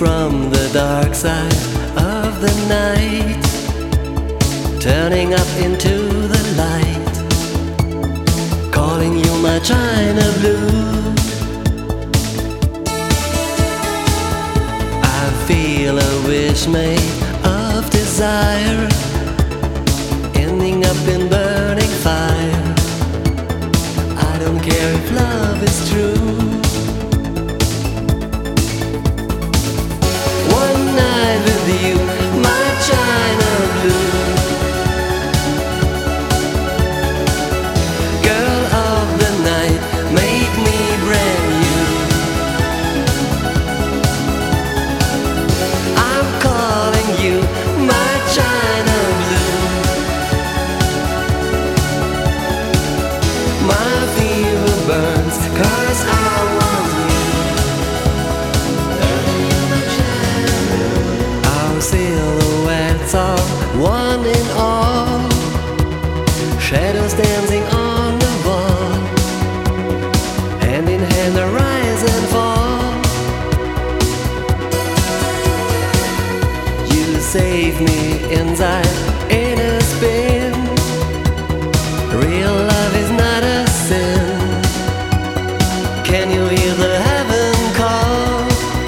from the dark side of the night, turning up into the light, calling you my China blue. I feel a wish made of desire, ending up in burning fire. I don't care if love is true. One night with you, my China blue. Girl of the night, make me brand new. I'm calling you my China blue. My fever burns 'cause I want you. Our silhouettes are one in all, shadows dancing on the wall, hand in hand I rise and fall. You save me inside in a spin. Real love is not a sin. Can you hear the heaven call?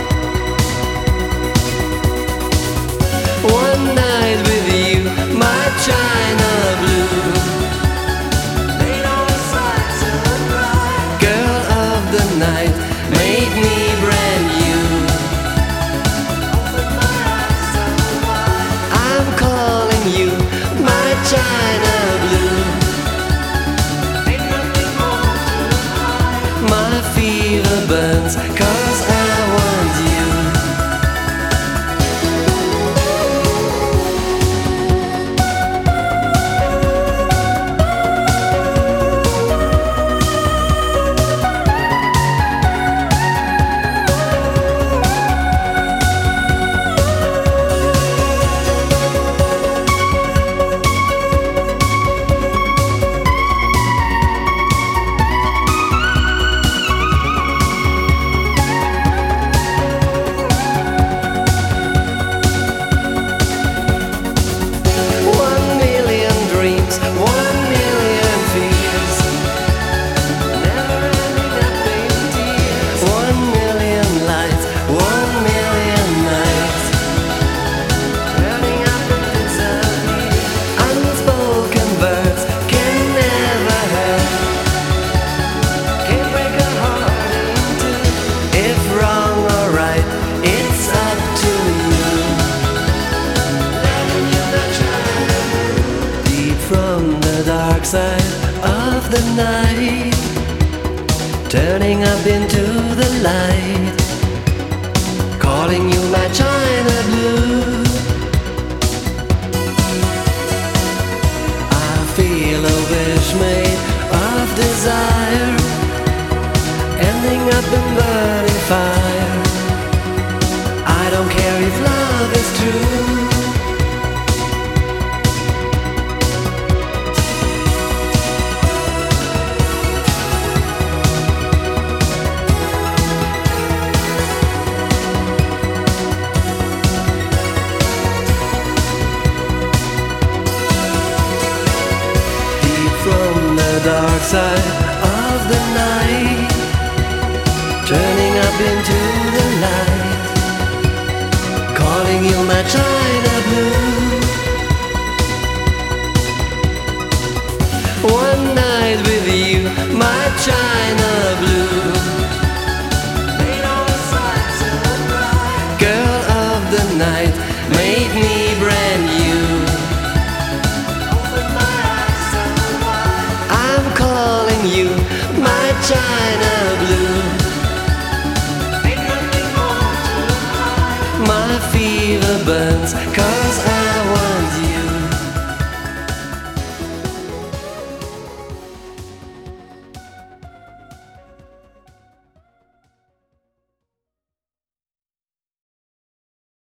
One night with you, my China blue. Girl of the night, make me brand new. I'm calling you my China blue. My fever burns 'cause I want you. Dark side of the night, turning up into the light, calling you my China blue. I feel a wish made of desire, ending up in burning fire. I don't care if love is true. Dark side of the night, turning up into the light, calling you my China blue. One night with you, my China blue. Girl of the night, make me brand new. You, my China blue. My fever burns 'cause